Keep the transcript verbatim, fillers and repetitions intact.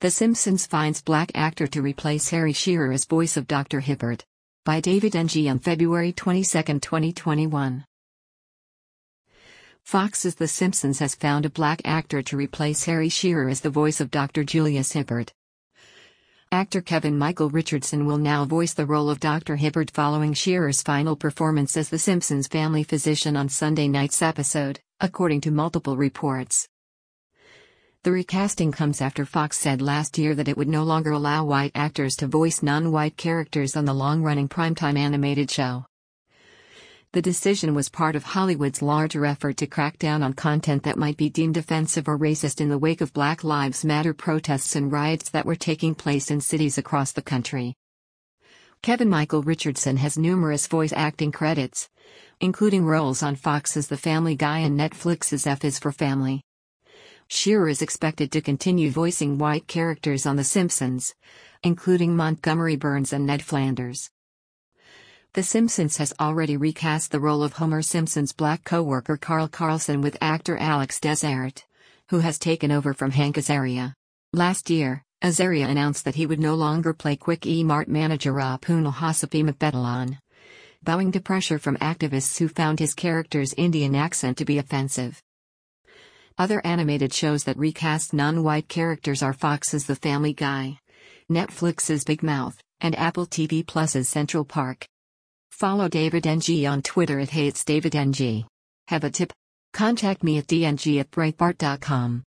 The Simpsons finds black actor to replace Harry Shearer as voice of Doctor Hibbert. By David Ng on February twenty-second, twenty twenty-one. Fox's The Simpsons has found a black actor to replace Harry Shearer as the voice of Doctor Julius Hibbert. Actor Kevin Michael Richardson will now voice the role of Doctor Hibbert following Shearer's final performance as The Simpsons family physician on Sunday night's episode, according to multiple reports. The recasting comes after Fox said last year that it would no longer allow white actors to voice non-white characters on the long-running primetime animated show. The decision was part of Hollywood's larger effort to crack down on content that might be deemed offensive or racist in the wake of Black Lives Matter protests and riots that were taking place in cities across the country. Kevin Michael Richardson has numerous voice acting credits, including roles on Fox's The Family Guy and Netflix's F is for Family. Shearer is expected to continue voicing white characters on The Simpsons, including Montgomery Burns and Ned Flanders. The Simpsons has already recast the role of Homer Simpson's black co-worker Carl Carlson with actor Alex Desert, who has taken over from Hank Azaria. Last year, Azaria announced that he would no longer play Quickie-Mart manager Rapuna Hasapimapetalan, bowing to pressure from activists who found his character's Indian accent to be offensive. Other animated shows that recast non-white characters are Fox's The Family Guy, Netflix's Big Mouth, and Apple T V Plus's Central Park. Follow David Ng on Twitter at HeyIt'sDavidNG. Have a tip? Contact me at dng at breitbart dot com.